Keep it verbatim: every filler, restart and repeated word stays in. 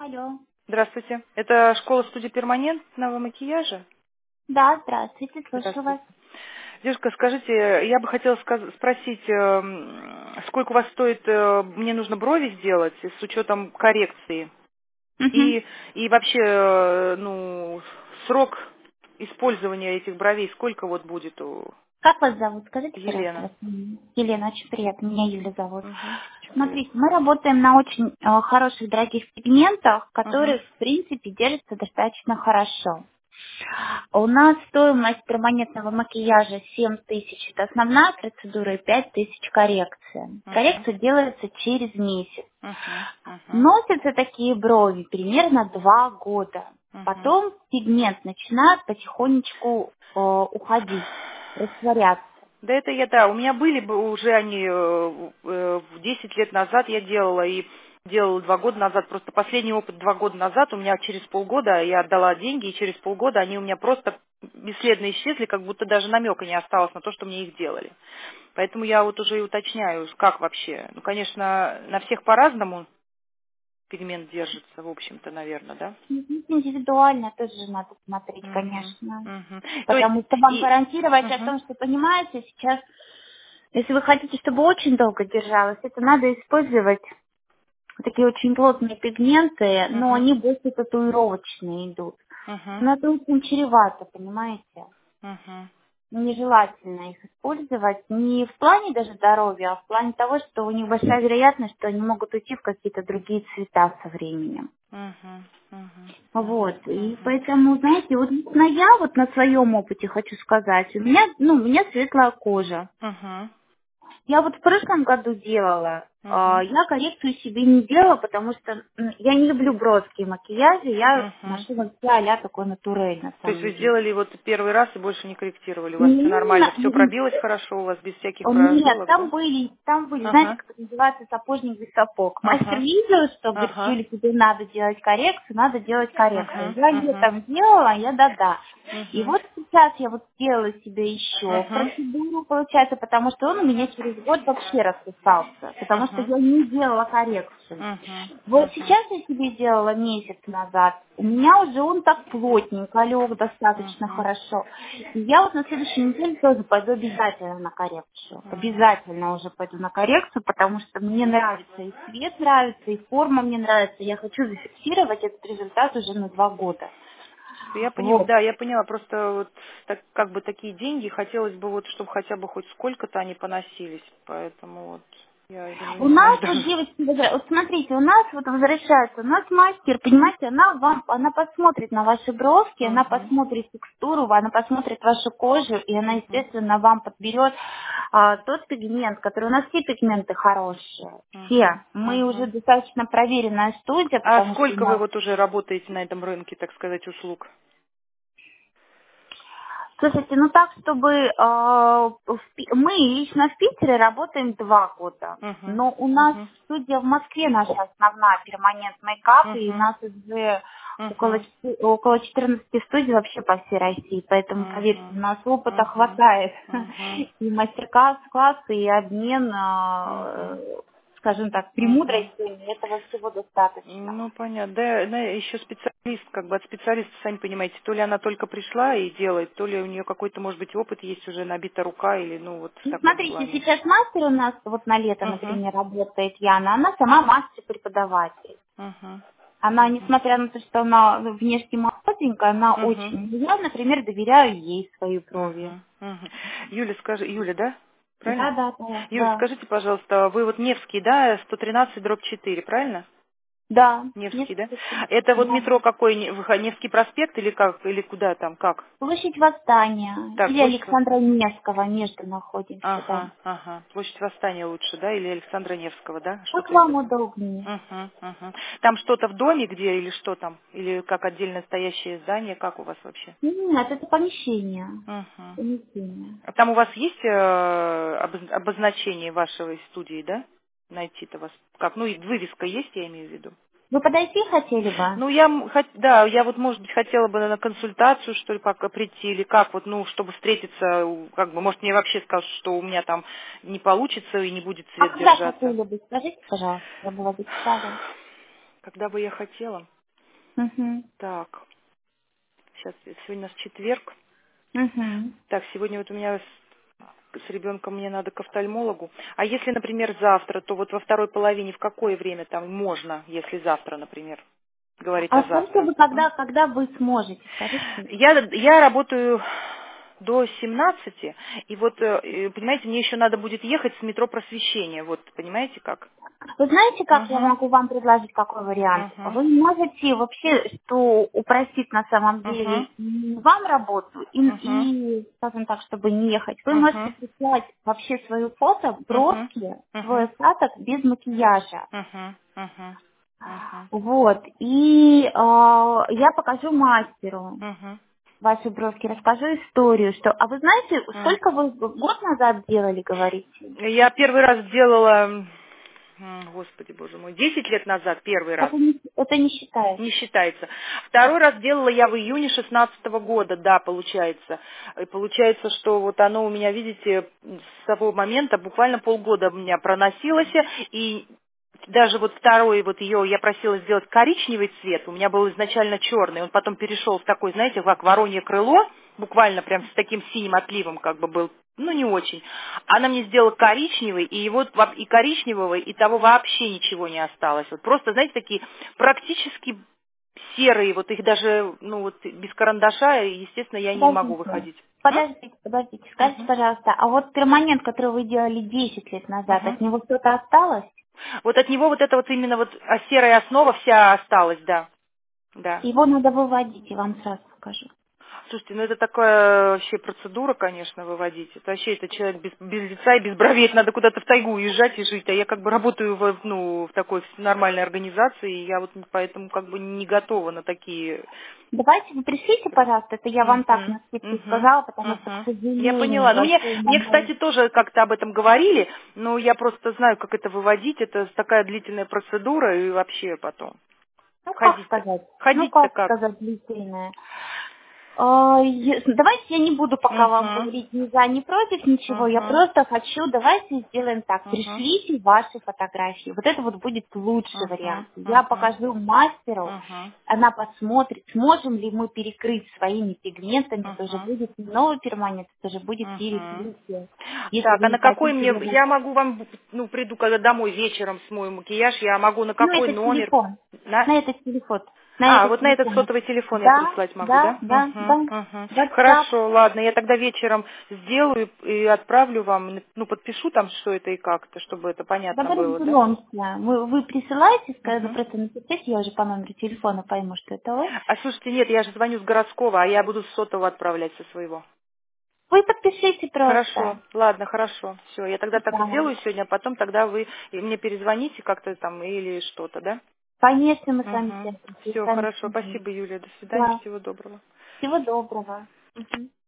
Алло. Здравствуйте. Это школа-студия перманентного макияжа? Да, здравствуйте, слушаю вас. Здравствуйте. Девушка, скажите, я бы хотела сказ- спросить, эм, сколько у вас стоит, э, мне нужно брови сделать с учетом коррекции? Мгм. И, и вообще, э, ну, срок использования этих бровей, сколько вот будет у Как вас зовут? Скажите, пожалуйста, Елены? вас имя. Елена, очень приятно. Меня Юля зовут. Угу. Смотрите, мы работаем на очень э, хороших, дорогих пигментах, Угу. которые, в принципе, держатся достаточно хорошо. У нас стоимость перманентного макияжа семь тысяч. Это основная процедура и пять тысяч коррекция. Угу. Коррекция делается через месяц. Угу. Угу. Носятся такие брови примерно два года. Угу. Потом пигмент начинает потихонечку э, уходить, растворяться. Да это я, да, у меня были бы уже они э, э, в десять лет назад я делала и делала два года назад. Просто последний опыт два года назад у меня через полгода я отдала деньги, и через полгода они у меня просто бесследно исчезли, как будто даже намека не осталось на то, что мне их делали. Поэтому я вот уже и уточняю, как вообще. Ну, конечно, на всех по-разному пигмент держится, в общем-то, наверное, да? Здесь индивидуально тоже надо смотреть, Мгм, конечно. мгм. То есть, Потому что вам и... гарантировать о Мгм, том, что, понимаете, сейчас, если вы хотите, чтобы очень долго держалось, это надо использовать такие очень плотные пигменты, но мгм, они больше татуировочные идут. мгм, Но это очень чревато, понимаете? мгм, Нежелательно их использовать не в плане даже здоровья, а в плане того, что у них большая вероятность, что они могут уйти в какие-то другие цвета со временем. мгм, мгм, Вот, мгм, и мгм. поэтому, знаете, вот лично я вот на своем опыте хочу сказать, у меня, ну, у меня светлая кожа. Мгм, Я вот в прошлом году делала, а, мгм, я коррекцию себе не делала, потому что м, я не люблю броские макияжи, я мгм. ношу вообще а такой натурель на То есть самом вы деле. сделали вот первый раз и больше не корректировали? У вас все нормально, все М, пробилось хорошо, у вас без всяких О, нет, прожилок, там да? были, там были, знаете, Ага, как это называется, сапожник без сапог. Мастер ага, видел, что, говорит, ага, Юля, тебе надо делать коррекцию, надо делать коррекцию. ага, Я ее ага, там делала, я да-да. И ага, вот сейчас я вот сделала себе еще ага, процедуру, получается, потому что он у меня через год вообще расписался, потому что ага, я не делала коррекцию. ага, Вот ага, сейчас я себе делала месяц назад. У меня уже он так плотненько лег достаточно ага, хорошо. И я вот на следующей неделе тоже пойду обязательно на коррекцию. ага. Обязательно уже пойду на коррекцию, потому что мне нравится и цвет нравится, и форма мне нравится. Я хочу зафиксировать этот результат уже на два года. Я поняла, Вот. да, я поняла, просто вот так, как бы такие деньги, хотелось бы вот, чтобы хотя бы хоть сколько-то они поносились, поэтому вот я уже У не знаю нас вот даже. девочки, возра- вот смотрите, у нас вот возвращается, у нас мастер, понимаете, она вам, она посмотрит на ваши бровки, она Угу, посмотрит текстуру, она посмотрит вашу кожу, и она, угу, естественно, вам подберет а, тот пигмент, который у нас все пигменты хорошие, угу, все. Мы уже угу. достаточно проверенная студия, А потому что у сколько вы нас. вот уже работаете на этом рынке, так сказать, услуг? Слушайте, ну так, чтобы э, в Пи- мы лично в Питере работаем два года, Угу, но у нас угу, студия в Москве наша основная перманент мейкап, и у угу, нас уже около, угу, чет- около четырнадцати студий вообще по всей России, поэтому, поверьте, у угу, нас опыта угу, хватает, угу, и мастер-класс, классы, и обмен, угу, э, скажем так, угу. премудростями, этого всего достаточно. Ну, понятно. Да, да, еще специалист, как бы от специалиста, сами понимаете, то ли она только пришла и делает, то ли у нее какой-то, может быть, опыт есть уже, набита рука, или, ну, вот в Ну, таком смотрите, плане. сейчас мастер у нас вот на лето, Угу, например, работает Яна, она сама мастер-преподаватель. угу, Она, угу, несмотря на то, что она внешне молоденькая, она угу, очень... Я, например, доверяю ей свои брови. угу, угу. Юля, скажи, Юля, да? Правильно? Да, да, да, Юля, да. скажите, пожалуйста, вы вот Невский, да, сто тринадцать дробь четыре, правильно? Да, Невский, да? несколько... Это вот Да. метро какой, Не- в- Невский проспект или как, или куда там, как? Площадь Восстания. Так, Или площадь Александра Восстания. Невского между находимся, да. Ага, ага. Площадь Восстания лучше, да? Или Александра Невского, да? Как Что-то из вам этого. удобнее? Угу, угу. Там что-то в доме где или что там? Или как отдельно стоящее здание? Как у вас вообще? Нет, это помещение. Угу. Помещение. А там у вас есть э, обоз- обозначение вашей студии, да? Найти-то вас как? Ну и вывеска есть, я имею в виду. Вы подойти хотели бы? Ну, я, м, хот- да, я вот, может быть, хотела бы на консультацию, что ли, пока прийти, или как, вот, ну, чтобы встретиться, у- как бы, может, мне вообще скажут, что у меня там не получится и не будет А цвет когда держаться. хотели бы? Скажите, пожалуйста, я бы вас записала. Когда бы я хотела? Угу. Так, сейчас, сегодня у нас четверг. Угу. Так, сегодня вот у меня с, с ребенком мне надо к офтальмологу. А если, например, завтра, то вот во второй половине в какое время там можно, если завтра, например, говорить о А скажите завтра? вы, М? когда, когда вы сможете, скажите? Я, я работаю до семнадцати, и вот, э, понимаете, мне еще надо будет ехать с метро Просвещения, вот, понимаете как? Вы знаете, как я Угу, могу вам предложить какой вариант? угу, Вы можете вообще, что упростит на самом угу, деле и вам работу, и, угу, и, скажем так, чтобы не ехать. Вы можете угу, прислать вообще свое фото, угу, броски, свой угу, остаток без макияжа. угу, угу, угу, Вот. И э, я покажу мастеру угу. ваши бровки, расскажу историю, что... А вы знаете, М. сколько вы год назад делали, говорите? Я первый раз делала, м, господи, боже мой, десять лет назад первый раз. Это не, это не считается. Не считается. Второй раз делала я в июне шестнадцатого года, да, получается. И получается, что вот оно у меня, видите, с того момента буквально полгода у меня проносилось, и даже вот второй вот ее я просила сделать коричневый цвет, у меня был изначально черный, он потом перешел в такой, знаете, как воронье крыло, буквально прям с таким синим отливом как бы был, ну не очень. Она мне сделала коричневый, и его во- и коричневого, и того вообще ничего не осталось. Вот просто, знаете, такие практически серые, вот их даже, ну вот без карандаша, естественно, я не могу Подождите. выходить. М? Подождите, подождите. Скажите, Мгм. пожалуйста, а вот перманент, который вы делали десять лет назад, Мгм. от него что-то осталось? Вот от него вот эта вот именно вот а, серая основа вся осталась, да. Да. Его надо выводить, я вам сразу скажу. Слушайте, ну это такая вообще процедура, конечно, выводить. Это вообще это человек без, без лица и без бровей, это надо куда-то в тайгу уезжать и жить. А я как бы работаю в, ну, в такой нормальной организации, и я вот поэтому как бы не готова на такие... Давайте вы пришлите, пожалуйста, это я вам так Мгм, на скидку мгм, сказала, потому что, к мгм. Я сожалению, поняла. Ну, мне, большой мне, момент. кстати, тоже как-то об этом говорили, но я просто знаю, как это выводить. Это такая длительная процедура, и вообще потом. Ну, как Ходить-то. сказать? Ну, Ходить-то как как? сказать, длительная. А, е- Давайте я не буду пока вам Угу, говорить ни за, ни против ничего. Я угу, просто хочу, давайте сделаем так. угу, Пришлите ваши фотографии. Вот это вот будет лучший угу, вариант. Я угу, покажу мастеру, угу. она посмотрит, сможем ли мы перекрыть своими пигментами. Это уже Угу. будет не новый перманент, это уже будет Угу. перекрытие. Если Так, вы а не на какой хотите мне, его... я могу вам, ну, приду, когда домой вечером смою макияж, я могу на Ну, какой это номер? телефон. На... На этот телефон. На А, этот вот на этот телефон. сотовый телефон я Да, прислать могу, да, да? да, Угу, да. угу. WhatsApp. Хорошо, ладно, я тогда вечером сделаю и отправлю вам, ну, подпишу там, что это и как-то, чтобы это Да понятно вы было, да? разберемся. Вы, вы присылаете, когда Угу. просто напишите, я уже по номеру телефона пойму, что это вы. А слушайте, нет, я же звоню с городского, а я буду с сотового отправлять со своего. Вы подпишите Хорошо, просто. ладно, хорошо. Все, я тогда так Да. сделаю сегодня, а потом тогда вы и мне перезвоните как-то там или что-то, да? Конечно, мы с вами Угу. свяжемся, с Все, вами хорошо, свяжемся. спасибо, Юлия, до свидания, Да. всего доброго. Всего доброго. Мгм.